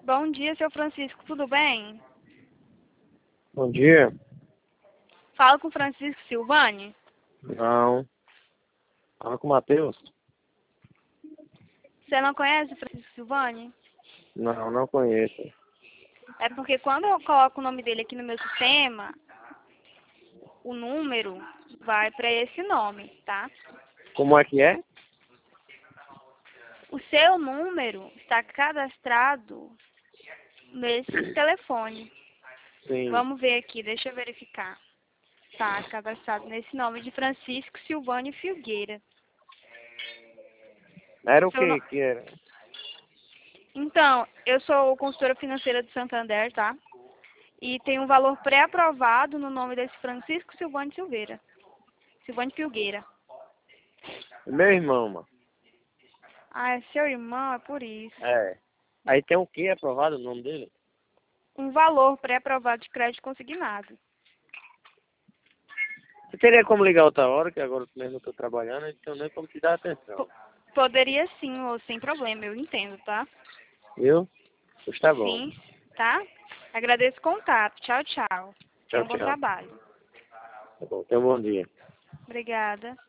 Bom dia, seu Francisco, tudo bem? Bom dia. Fala com o Francisco Silvani. Não. Fala com o Matheus. Você não conhece o Francisco Silvani? Não, não conheço. É porque quando eu coloco o nome dele aqui no meu sistema, o número vai para esse nome, tá? Como é que é? O seu número está cadastrado nesse telefone. Sim. Vamos ver aqui, deixa eu verificar. Está cadastrado nesse nome de Francisco Silvani Filgueira. Era o Seu que no- que era? Então, eu sou consultora financeira de Santander, tá? E tem um valor pré-aprovado no nome desse Francisco Silvani Silveira. Silvani Filgueira. Meu irmão, mano. Ah, é seu irmão, é por isso. É. Aí tem o que aprovado o nome dele? Um valor pré-aprovado de crédito consignado. Você teria como ligar outra hora, que agora eu mesmo estou trabalhando, então nem como te dar atenção. Poderia sim, ou sem problema, eu entendo, tá? Viu? Pois tá bom. Sim, tá? Agradeço o contato. Tchau, tchau. Tenha Tchau, um bom tchau. trabalho. Tá bom. Tenha um bom dia. Obrigada.